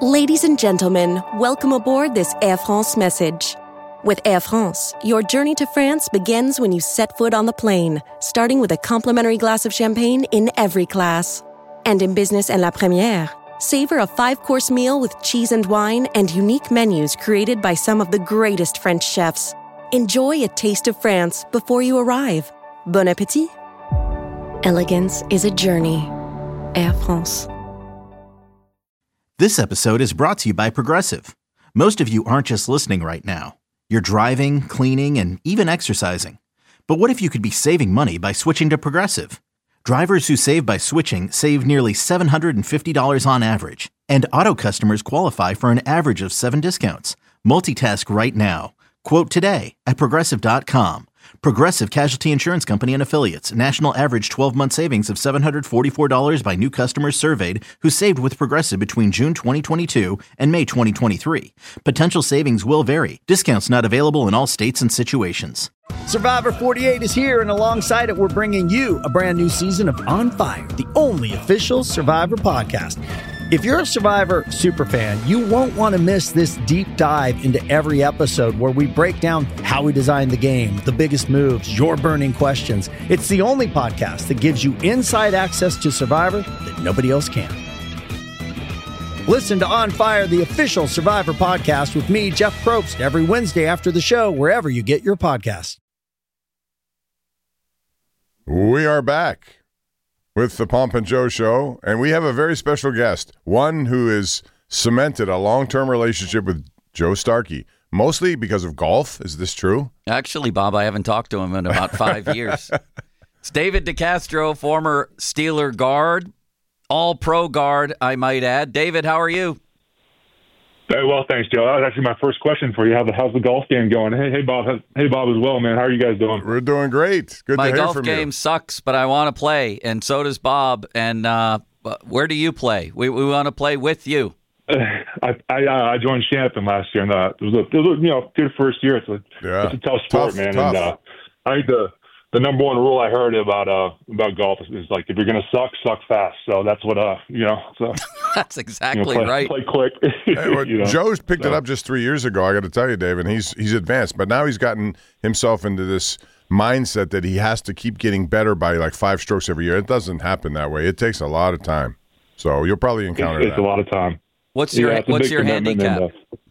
Ladies and gentlemen, welcome aboard this Air France message. With Air France, your journey to France begins when you set foot on the plane, starting with a complimentary glass of champagne in every class. And in business and La Première, savor a 5-course meal with cheese and wine and unique menus created by some of the greatest French chefs. Enjoy a taste of France before you arrive. Bon appétit. Elegance is a journey. Air France. This episode is brought to you by Progressive. Most of you aren't just listening right now. You're driving, cleaning, and even exercising. But what if you could be saving money by switching to Progressive? Drivers who save by switching save nearly $750 on average. And auto customers qualify for an average of 7 discounts. Multitask right now. Quote today at Progressive.com. Progressive Casualty Insurance Company and Affiliates. National average 12-month savings of $744 by new customers surveyed who saved with Progressive between June 2022 and May 2023. Potential savings will vary. Discounts not available in all states and situations. Survivor 48 is here, and alongside it, we're bringing you a brand new season of On Fire, the only official Survivor podcast. If you're a Survivor superfan, you won't want to miss this deep dive into every episode where we break down how we designed the game, the biggest moves, your burning questions. It's the only podcast that gives you inside access to Survivor that nobody else can. Listen to On Fire, the official Survivor podcast with me, Jeff Probst, every Wednesday after the show, wherever you get your podcasts. We are back with the Pomp and Joe Show, and we have a very special guest, one who has cemented a long-term relationship with Joe Starkey, mostly because of golf. Is this true? Actually, Bob, I haven't talked to him in about 5 years. It's David DeCastro, former Steeler guard, all-pro guard, I might add. David, how are you? Very well, thanks, Joe. That was actually my first question for you. How's the golf game going? Hey, Bob. Hey, Bob as well, man. How are you guys doing? We're doing great. Good to hear from you. My golf game sucks, but I want to play, and so does Bob. And where do you play? We want to play with you. I joined Champton last year, and it was a good first year. It's a tough sport, man. Tough. And I think the number one rule I heard about golf is like, if you're gonna suck fast. So that's what So that's exactly right. Play quick. Hey, Joe's picked it up just 3 years ago. I got to tell you, Dave, and he's advanced, but now he's gotten himself into this mindset that he has to keep getting better by like 5 strokes every year. It doesn't happen that way. It takes a lot of time. So you'll probably encounter that. It's a lot of time. What's your handicap?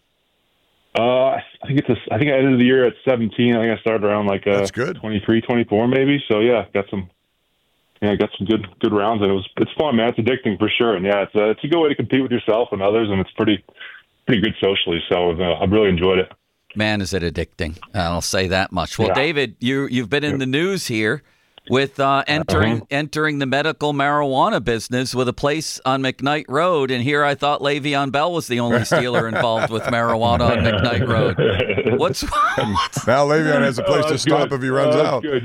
I think I ended the year at 17. I think I started around that's good. 23, 24 maybe. So yeah, got some good rounds, and it's fun, man. It's addicting for sure, and yeah, it's a good way to compete with yourself and others, and it's pretty good socially. So I've really enjoyed it. Man, is it addicting? I'll say that much. Well, yeah. David, you've been in the news here with entering the medical marijuana business with a place on McKnight Road. And here I thought Le'Veon Bell was the only Steeler involved with marijuana on McKnight Road. Now Le'Veon has a place to stop if he runs out. Good.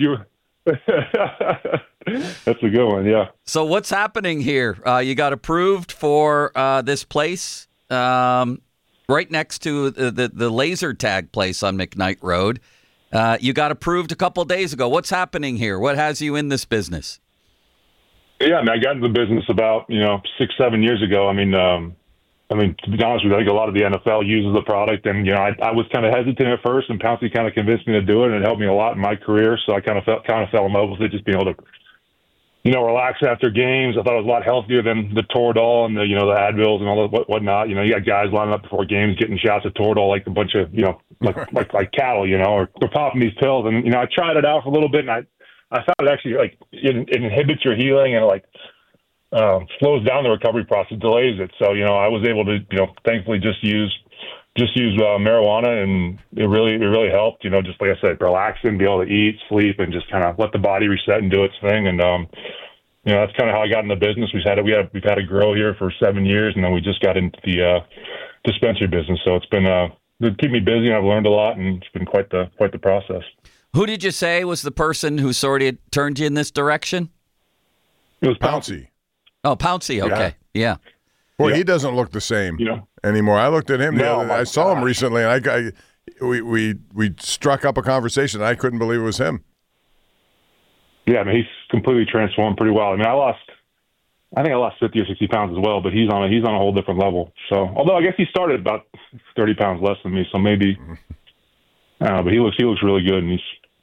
That's a good one, yeah. So what's happening here? You got approved for this place right next to the laser tag place on McKnight Road. You got approved a couple days ago. What's happening here? What has you in this business? Yeah, I got into the business about 6-7 years ago. I mean, to be honest with you, I think a lot of the NFL uses the product, and I was kind of hesitant at first, and Pouncey kind of convinced me to do it, and it helped me a lot in my career. So I kind of fell in love with it, just being able to relax after games. I thought it was a lot healthier than the Toradol and the Advils and all that whatnot. You got guys lining up before games getting shots of Toradol like a bunch of like cattle, or they're popping these pills. And I tried it out for a little bit, and I found it actually it inhibits your healing, and it slows down the recovery process, delays it. So I was able to thankfully just use marijuana, and it really helped. Just like I said, relaxing, be able to eat, sleep, and just kind of let the body reset and do its thing. And that's kind of how I got in the business. We've had a grow here for 7 years, and then we just got into the dispensary business. So it's been keep me busy, and I've learned a lot, and it's been quite the process. Who did you say was the person who sort of turned you in this direction? It was Pouncey. Oh, Pouncey. Okay, yeah. Boy, he doesn't look the same anymore. I looked at him. I saw him recently, and we struck up a conversation. I couldn't believe it was him. Yeah, he's completely transformed pretty well. I lost I think I lost 50 or 60 pounds as well, but he's on a whole different level. So, although I guess he started about 30 pounds less than me, so maybe. But he looks really good, and he's.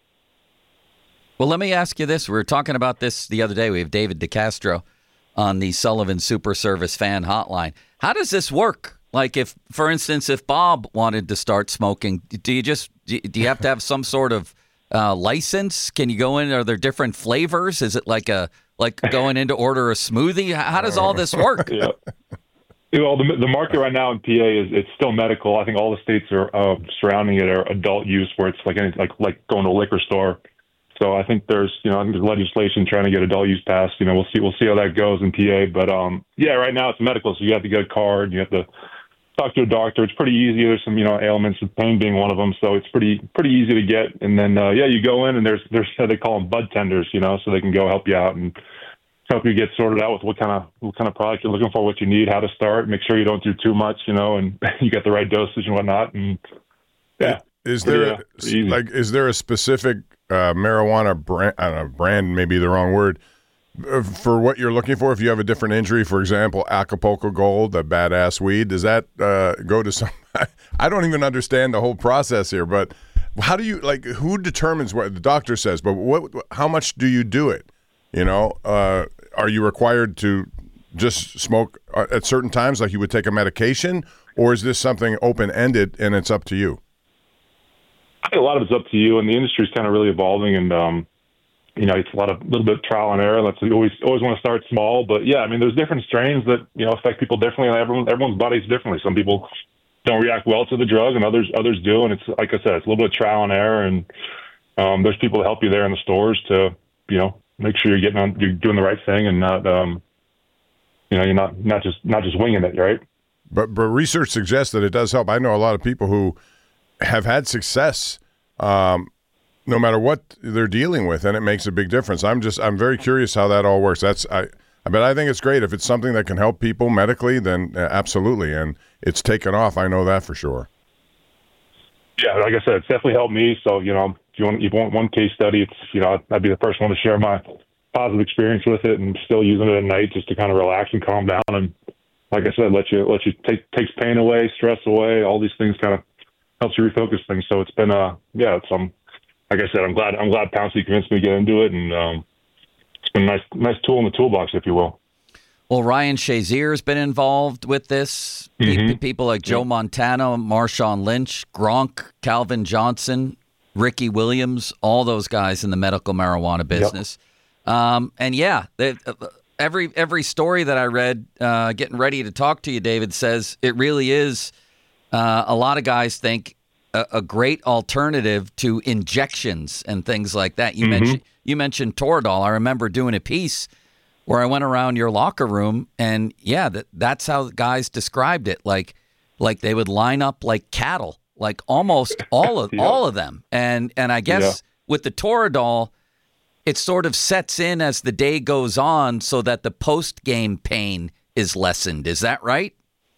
Well, let me ask you this: we were talking about this the other day. We have David DeCastro on the Sullivan Super Service Fan Hotline. How does this work? Like, if, for instance, if Bob wanted to start smoking, do you have to have some sort of license? Can you go in? Are there different flavors? Is it like going in to order a smoothie? How does all this work? Yeah. Well, the market right now in PA it's still medical. I think all the states are surrounding it are adult use, where it's like going to a liquor store. So I think there's legislation trying to get adult use passed. We'll see how that goes in PA. But right now it's medical, so you have to get a card. You have to talk to a doctor. It's pretty easy. There's some ailments, with pain being one of them. So it's pretty easy to get. And then you go in, and there's they call them bud tenders, so they can go help you out and help you get sorted out with what kind of product you're looking for, what you need, how to start, make sure you don't do too much, and you get the right dosage and whatnot. And yeah, is there a specific marijuana brand, maybe the wrong word, for what you're looking for? If you have a different injury, for example, Acapulco Gold, a badass weed, does that go to some? I don't even understand the whole process here, but how do you who determines what the doctor says? But how much do you do it? Are you required to just smoke at certain times like you would take a medication, or is this something open-ended and it's up to you? I think a lot of it's up to you, and the industry is kind of really evolving, and it's a little bit of trial and error. You always want to start small, but yeah, I mean, there's different strains that affect people differently. Everyone's body's differently. Some people don't react well to the drug, and others do. And it's like I said, it's a little bit of trial and error, and there's people to help you there in the stores to make sure you're doing the right thing and not you're not just winging it, right? But research suggests that it does help. I know a lot of people who have had success no matter what they're dealing with, and it makes a big difference. I'm very curious how that all works. I think it's great. If it's something that can help people medically, then absolutely. And it's taken off. I know that for sure. Yeah, like I said, it's definitely helped me. So, if you want one case study, it's, I'd be the first one to share my positive experience with it, and still using it at night just to kind of relax and calm down. And like I said, takes pain away, stress away, all these things kind of helps you refocus things. So it's been, like I said, I'm glad Pouncey convinced me to get into it. And it's been a nice tool in the toolbox, if you will. Well, Ryan Shazier's been involved with this. Mm-hmm. People like Joe Montana, Marshawn Lynch, Gronk, Calvin Johnson, Ricky Williams, all those guys in the medical marijuana business. Yep. And yeah, every story that I read, getting ready to talk to you, David, says it really is. A lot of guys think a great alternative to injections and things like that. You mentioned Toradol. I remember doing a piece where I went around your locker room, and yeah, that's how guys described it. Like they would line up like cattle, like almost all of them. And I guess with the Toradol, it sort of sets in as the day goes on, so that the post game pain is lessened. Is that right?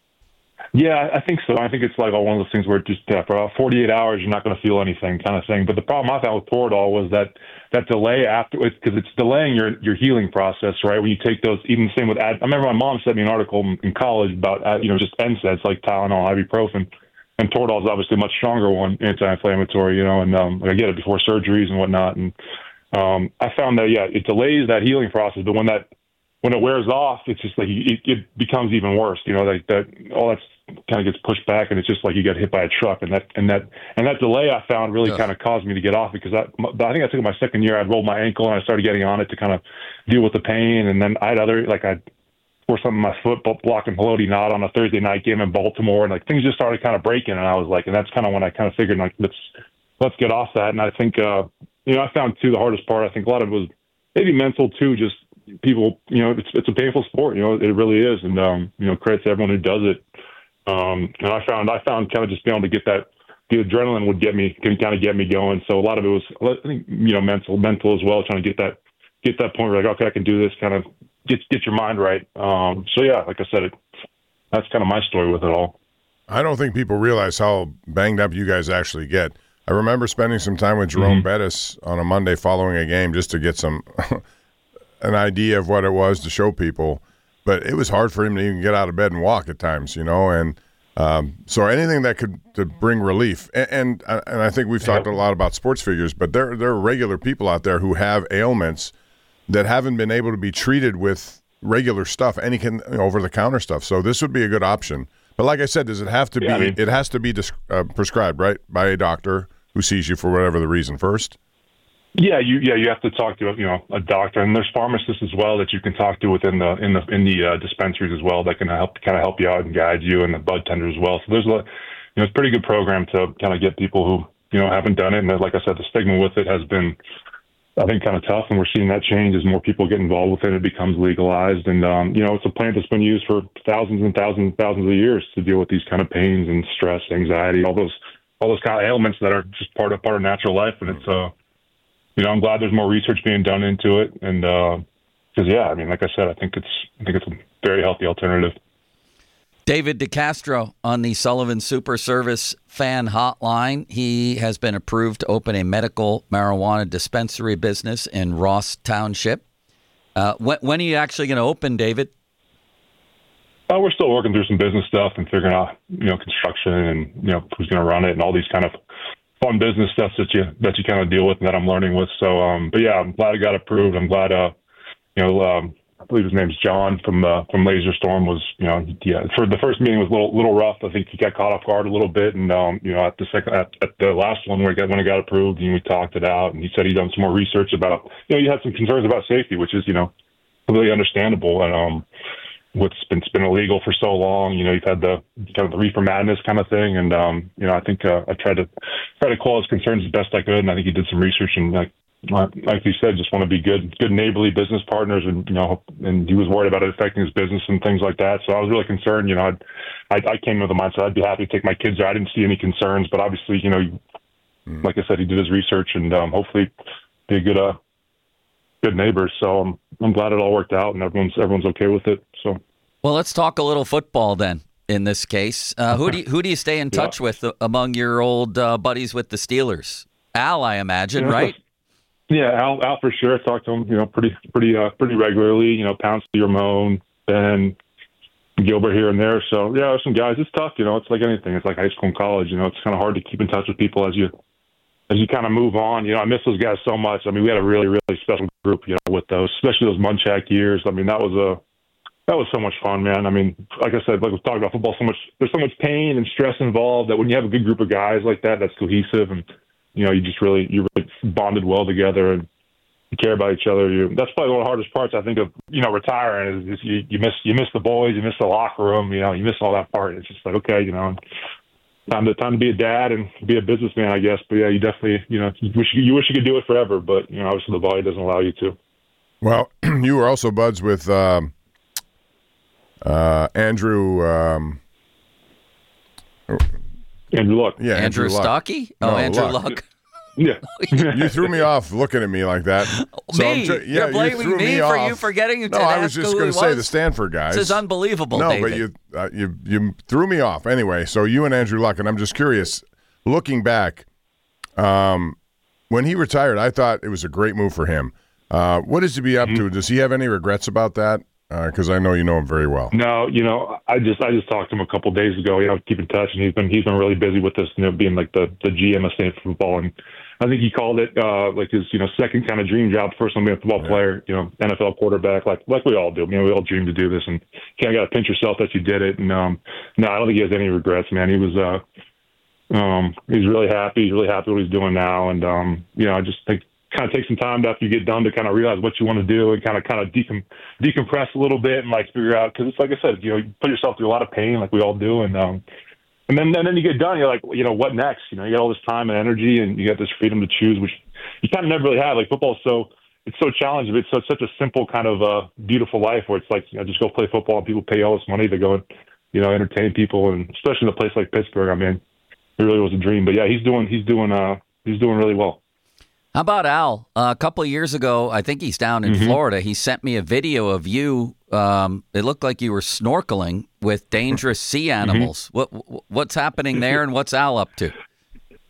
Yeah, I think so. I think it's like one of those things where just for about 48 hours you're not going to feel anything, kind of thing. But the problem I found with Toradol was that delay afterwards, because it's delaying your healing process, right? When you take those, even the same with I remember my mom sent me an article in college about just NSAIDs like Tylenol, ibuprofen, and Toradol is obviously a much stronger one, anti-inflammatory, and I get it before surgeries and whatnot. And I found that it delays that healing process, but when it wears off, it's just like it becomes even worse. Like that all that's kind of gets pushed back, and it's just like you got hit by a truck. And that delay I found really kind of caused me to get off, because I think I took it my second year. I'd rolled my ankle and I started getting on it to kind of deal with the pain. And then I'd tore something in my foot blocking Pelote Knott on a Thursday night game in Baltimore, and things just started kind of breaking. And I was like, and that's kind of when I kind of figured let's get off that. And I think I found too the hardest part. I think a lot of it was maybe mental too. Just people, it's a painful sport. It really is. And credit to everyone who does it. And I found kind of just being able to get that, the adrenaline can kind of get me going. So a lot of it was, I think, mental as well, trying to get that point where okay, I can do this, kind of get your mind right. So yeah, like I said, that's kind of my story with it all. I don't think people realize how banged up you guys actually get. I remember spending some time with Jerome Bettis on a Monday following a game just to get some an idea of what it was to show people. but it was hard for him to even get out of bed and walk at times, and so anything that could to bring relief. And I think we've talked a lot about sports figures, but there are regular people out there who have ailments that haven't been able to be treated with regular stuff, any over-the-counter stuff. So this would be a good option. But like I said, does it have to be? It has to be prescribed, right, by a doctor who sees you for whatever the reason first. Yeah, you have to talk to a doctor, and there's pharmacists as well that you can talk to within the dispensaries as well that can help you out and guide you, and the bud tender as well. So there's it's a pretty good program to kind of get people who haven't done it, and like I said, the stigma with it has been, I think, kind of tough, and we're seeing that change as more people get involved with it. It becomes legalized, and it's a plant that's been used for thousands and thousands and thousands of years to deal with these kind of pains and stress, anxiety, all those kind of ailments that are just part of natural life, and it's I'm glad there's more research being done into it, and because like I said, I think it's a very healthy alternative. David DeCastro on the Sullivan Super Service fan hotline. He has been approved to open a medical marijuana dispensary business in Ross Township. When are you actually going to open, David? We're still working through some business stuff and figuring out, construction and, who's going to run it and all these kind of fun business stuff that you kind of deal with and that I'm learning with. So, but yeah, I'm glad it got approved. I'm glad, I believe his name's John from Laser Storm was, for the first meeting was a little rough. I think he got caught off guard a little bit. And, at the last one when it got approved, and we talked it out, and he said he'd done some more research about, you had some concerns about safety, which is, completely understandable. And, it's been illegal for so long, you've had the kind of the reefer madness kind of thing. And, I think, I tried to quell his concerns as best I could. And I think he did some research and like you said, just want to be good neighborly business partners. And, and he was worried about it affecting his business and things like that. So I was really concerned, I came with the mindset I'd be happy to take my kids there. I didn't see any concerns, but obviously, like I said, he did his research and, hopefully be a good neighbor. So I'm glad it all worked out and everyone's okay with it. So, well, let's talk a little football then. In this case, who do you stay in touch with among your old buddies with the Steelers? Al, I imagine, right? Yeah, Al for sure. I talk to him, pretty regularly. Pouncey, Ramon, Ben, Gilbert here and there. So yeah, there's some guys. It's tough. It's like anything. It's like high school and college. It's kind of hard to keep in touch with people as you kind of move on. I miss those guys so much. I mean, we had a really, really special group. With those, especially those Munchak years. I mean, that was so much fun, man. I mean, like I said, like we're talking about football, there's so much pain and stress involved that when you have a good group of guys like that, that's cohesive and, you really bonded well together and you care about each other. That's probably one of the hardest parts, I think, of, retiring is you miss the boys, you miss the locker room, you miss all that part. It's just like, okay, time to be a dad and be a businessman, I guess. But yeah, you definitely, you wish you could do it forever, but, obviously the body doesn't allow you to. Well, you were also buds with, Andrew Luck. Yeah, Andrew Stocky? No, Andrew Luck. Yeah. You threw me off looking at me like that. So You're blaming me for you forgetting to No, I was just going to say the Stanford guys. This is unbelievable, No, David. but you threw me off. Anyway, so you and Andrew Luck, and I'm just curious, looking back, when he retired, I thought it was a great move for him. What is he be up to? Does he have any regrets about that? Because I know you know him very well. No, I just talked to him a couple of days ago. Keep in touch, and he's been really busy with this, being like the GM of Stanford football, and I think he called it like his second kind of dream job. First one being a football player, NFL quarterback, like we all do. We all dream to do this, and you kind of got to pinch yourself that you did it. And no, I don't think he has any regrets, man. He was he's really happy. He's really happy what he's doing now, and I just think. Kind of take some time after you get done to kind of realize what you want to do and kind of decompress a little bit and like figure out, because it's like I said, you put yourself through a lot of pain like we all do, and then you get done, you're like, what next? You got all this time and energy, and you got this freedom to choose, which you kind of never really had. Like football, it's so challenging. It's such a simple kind of beautiful life where it's like just go play football and people pay you all this money to go and entertain people, and especially in a place like Pittsburgh. I mean, it really was a dream. But yeah, he's doing really well. How about Al? A couple of years ago, I think he's down in Florida. He sent me a video of you. It looked like you were snorkeling with dangerous sea animals. What's happening there, and what's Al up to?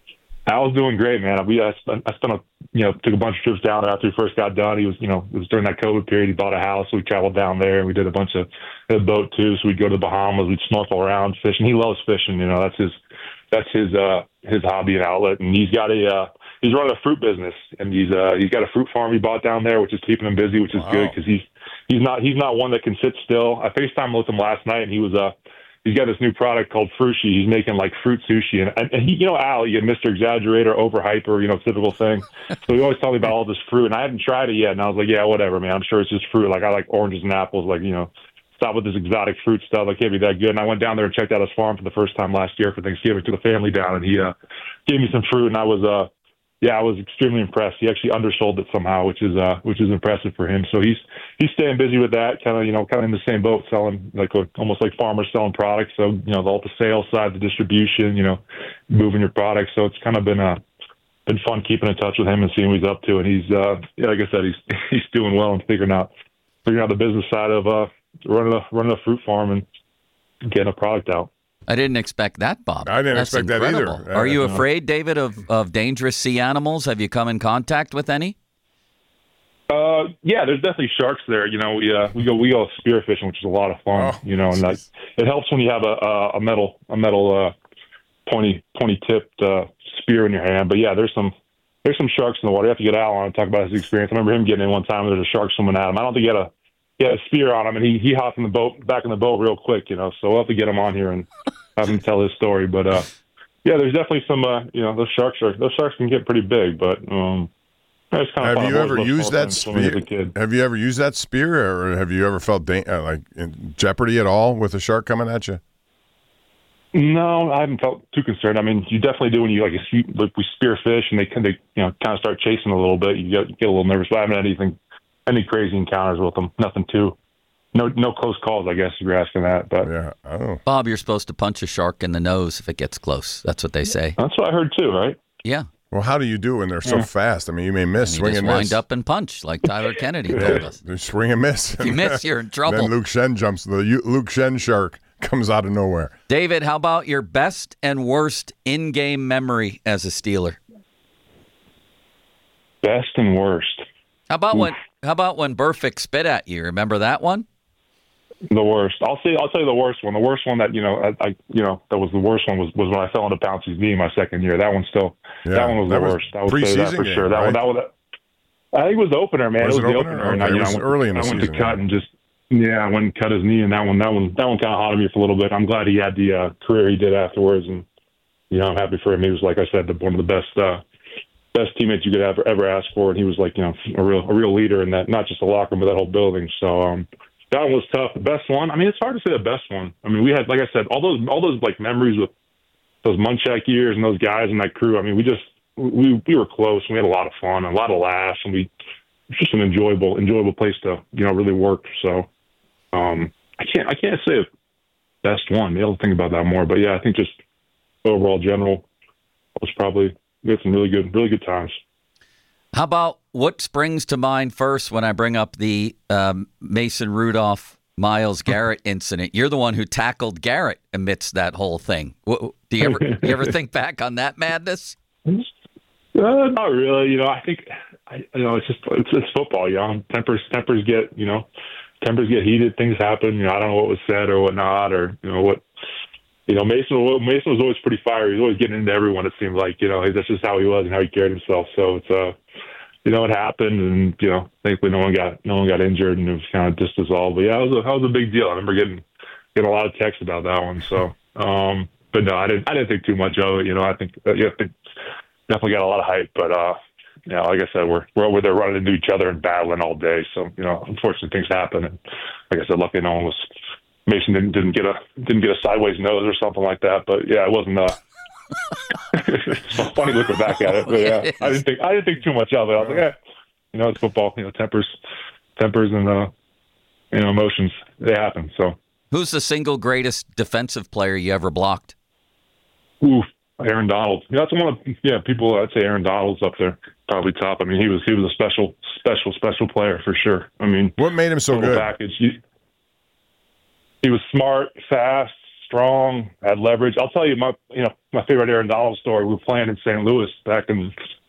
I was doing great, man. I spent took a bunch of trips down there after we first got done. It was during that COVID period. He bought a house. So we traveled down there and we did a bunch of a boat too. So we'd go to the Bahamas. We'd snorkel around fishing. He loves fishing. That's his hobby and outlet. And he's running a fruit business, and he's got a fruit farm he bought down there, which is keeping him busy, which is good because he's not one that can sit still. I FaceTimed with him last night, and he's got this new product called Frushi. He's making like fruit sushi, and he, Al, you Mr. Exaggerator, overhyper, typical thing. So he always tells me about all this fruit, and I hadn't tried it yet. And I was like, yeah, whatever, man. I'm sure it's just fruit. Like I like oranges and apples. Like stop with this exotic fruit stuff. It can't be that good. And I went down there and checked out his farm for the first time last year for Thanksgiving. Took the family down, and he gave me some fruit, and I was extremely impressed. He actually undersold it somehow, which is impressive for him. So he's staying busy with that, kind of in the same boat, selling almost like farmers selling products. So all the sales side, the distribution, moving your products. So it's kind of been fun keeping in touch with him and seeing what he's up to. And he's like I said, he's doing well and figuring out the business side of running a fruit farm and getting a product out. I didn't expect that, Bob. I didn't expect incredible. that either. Are you afraid, David, of dangerous sea animals? Have you come in contact with any? Yeah, there's definitely sharks there. We go spearfishing, which is a lot of fun. And it helps when you have a metal pointy tipped spear in your hand. But yeah, there's some sharks in the water. You have to get Al on and talk about his experience. I remember him getting in one time. There's a shark swimming at him. I don't think he had a spear on him, and he hopped back in the boat real quick, So we'll have to get him on here and have him tell his story. But yeah, there's definitely some, those sharks can get pretty big. But it's kind of have you ever used that spear? Have you ever used that spear, or have you ever felt in jeopardy at all with a shark coming at you? No, I haven't felt too concerned. I mean, you definitely do when you we spear fish and they kind of start chasing a little bit. You get a little nervous. But I haven't had any crazy encounters with them. Nothing too. No close calls, I guess, if you're asking that. But yeah, Bob, you're supposed to punch a shark in the nose if it gets close. That's what they say. That's what I heard too, right? Yeah. Well, how do you do when they're so fast? I mean, you may miss, swing and miss. Wind up and punch, like Tyler Kennedy told us. They swing and miss. If you miss, you're in trouble. Then Luke Shen jumps. The Luke Shen shark comes out of nowhere. David, how about your best and worst in-game memory as a Steeler? Best and worst. How about when Burfict spit at you? Remember that one? The worst. I'll tell you the worst one. The worst one that that was the worst one was when I fell into Pouncey's knee my second year. That one still. Yeah, that one was the worst. I would say that for sure. That one. I think it was the opener, man. Was it was the opener. Okay. It was early in the season. I went to cut and just I went and cut his knee, and that one kind of haunted me for a little bit. I'm glad he had the career he did afterwards, and I'm happy for him. He was, like I said, one of the best teammates you could ever ask for, and he was like a real leader in that, not just the locker room but that whole building. So that one was tough. The best one, I mean, it's hard to say the best one. I mean, we had, like I said, all those like memories with those Munchak years and those guys and that crew. I mean, we were close, and we had a lot of fun, and a lot of laughs, and it was just an enjoyable place to really work. So I can't say a best one. Maybe I'll think about that more. But yeah, I think just overall general was probably. We had some really good times. How about what springs to mind first when I bring up the Mason Rudolph, Myles Garrett incident? You're the one who tackled Garrett amidst that whole thing. Do you ever think back on that madness? Not really. I think it's football. Tempers get heated. Things happen. I don't know what was said or whatnot, or what. Mason was always pretty fiery. He was always getting into everyone. It seemed like that's just how he was and how he carried himself. So it's it happened, and thankfully no one got injured, and it was kind of just dissolved. But yeah, that was a big deal. I remember getting a lot of texts about that one. So, but no, I didn't think too much of it. I think definitely got a lot of hype, but like I said, we're over there running into each other and battling all day. So unfortunately things happen, and like I said, luckily no one was. Mason didn't get a sideways nose or something like that, but yeah, it wasn't. It's funny looking back at it, but yeah, I didn't think too much of it. I was like, it's football. Tempers, and emotions, they happen. So, who's the single greatest defensive player you ever blocked? Aaron Donald. That's one of people. I'd say Aaron Donald's up there, probably top. I mean, he was a special player for sure. I mean, what made him so good? Package. He was smart, fast, strong, had leverage. I'll tell you my favorite Aaron Donald story. We were playing in St. Louis back in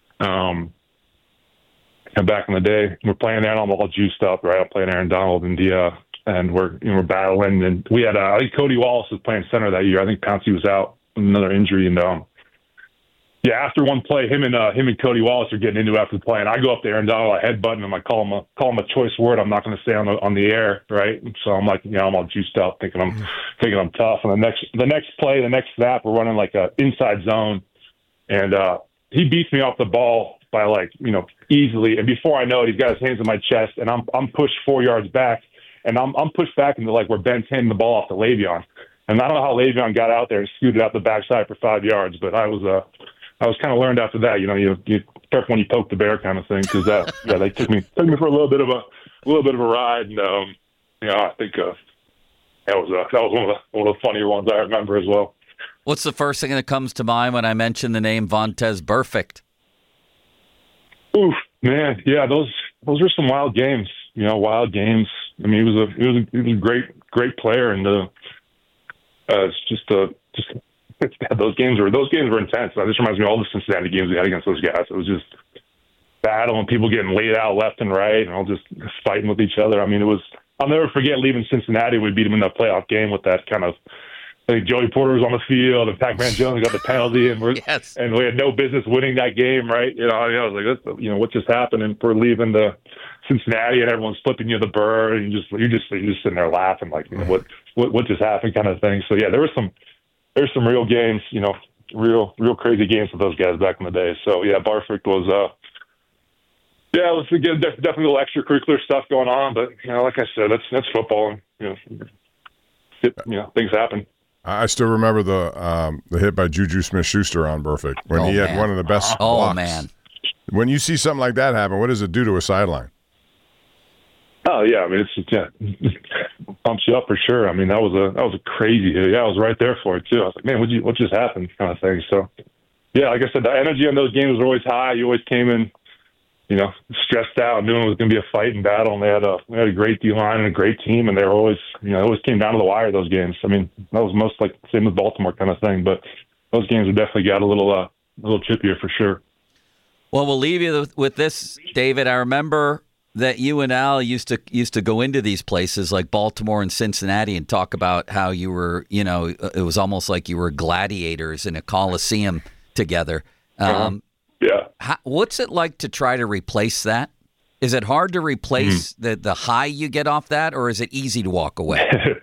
the day. We're playing there, and I'm all juiced up, right? I'm playing Aaron Donald and we're battling, and we had I think Cody Wallace was playing center that year. I think Pouncey was out with another injury, and after one play, him and Cody Wallace are getting into it after the play, and I go up to Aaron Donald, I headbutt him, I call him a choice word I'm not going to say on the air, right? So I'm like, I'm all juiced up, thinking I'm tough. And the next play, the next snap, we're running like a inside zone, and he beats me off the ball by easily. And before I know it, he's got his hands on my chest, and I'm pushed 4 yards back, and I'm pushed back into where Ben's handing the ball off to Le'Veon. And I don't know how Le'Veon got out there and scooted out the backside for 5 yards, but I was kind of learned after that. You careful when you poke the bear kind of thing, because they took me for a little bit of a ride, and I think that was one of the funnier ones I remember as well. What's the first thing that comes to mind when I mention the name Vontaze Burfict? Oof, man, yeah, those were some wild games. Wild games. I mean, he was a great player, and those games were intense. This reminds me of all the Cincinnati games we had against those guys. It was just battle and people getting laid out left and right, and all just fighting with each other. I mean, I'll never forget leaving Cincinnati. We beat them in that playoff game with that kind of. I think Joey Porter was on the field, and Pac-Man Jones got the penalty, and we had no business winning that game, right? I was like, what just happened? And we're leaving the Cincinnati, and everyone's flipping you the bird, and you're just sitting there laughing, like, what just happened, kind of thing. So yeah, there's some real games, real crazy games with those guys back in the day. So yeah, Burfict was, let's again definitely a little extracurricular stuff going on, but like I said, that's football, and things happen. I still remember the hit by Juju Smith-Schuster on Burfict when he had one of the best blocks. Oh, man. When you see something like that happen, what does it do to a sideline? Oh, yeah. I mean, it pumps you up for sure. I mean, that was a crazy hit. Yeah, I was right there for it, too. I was like, man, what just happened, kind of thing. So, yeah, like I said, the energy on those games was always high. You always came in, stressed out, knowing it was going to be a fight and battle, and they had a great D-line and a great team, and they were always, it always came down to the wire, those games. I mean, that was most like same with Baltimore kind of thing, but those games have definitely got a little chippier for sure. Well, we'll leave you with this, David. I remember that you and Al used to go into these places like Baltimore and Cincinnati and talk about how you were, it was almost like you were gladiators in a coliseum together. Yeah. What's it like to try to replace that? Is it hard to replace the high you get off that, or is it easy to walk away?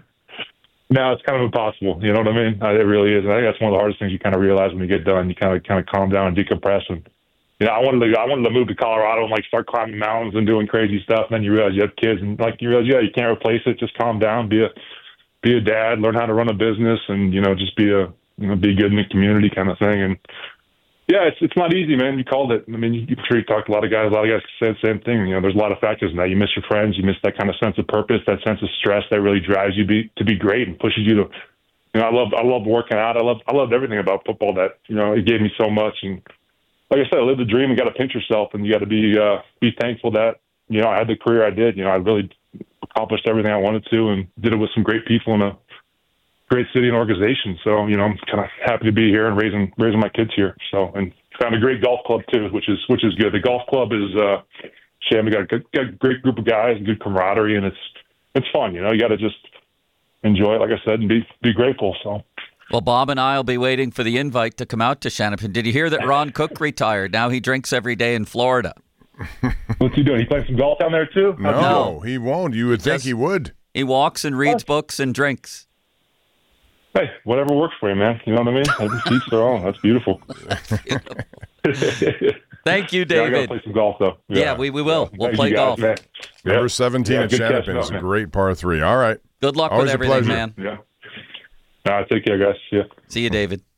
No, it's kind of impossible. You know what I mean? It really is. I think that's one of the hardest things you kind of realize when you get done. You kind of calm down and decompress. And I wanted to move to Colorado and start climbing mountains and doing crazy stuff. And then you realize you have kids, and you realize you can't replace it. Just calm down, be a dad, learn how to run a business, and just be good in the community kind of thing. And yeah, it's not easy, man. You called it. I mean, I'm sure you talked to a lot of guys. A lot of guys say the same thing. There's a lot of factors in that. You miss your friends. You miss that kind of sense of purpose, that sense of stress that really drives you to be great and pushes you to. I love working out. I loved everything about football. That it gave me so much. And like I said, I lived the dream and got to pinch yourself, and you got to be thankful that I had the career I did. I really accomplished everything I wanted to, and did it with some great people in a great city and organization. So, I'm kind of happy to be here and raising my kids here. So, and found a great golf club too, which is good. The golf club is, we got a great group of guys and good camaraderie, and it's fun. You got to just enjoy it, like I said, and be grateful. So. Well, Bob and I will be waiting for the invite to come out to Shanapin. Did you hear that Ron Cook retired? Now he drinks every day in Florida. What's he doing? He plays some golf down there too? No, he won't. You would think he would. He walks and reads books and drinks. Hey, whatever works for you, man. You know what I mean? Every seat's their own. That's beautiful. Thank you, David. I got to play some golf, though. Yeah, we will. We'll play golf. Number 17 at Shanapin is a great par 3. All right. Good luck Always with everything, man. Yeah. Take care, guys. Yeah. See you, David.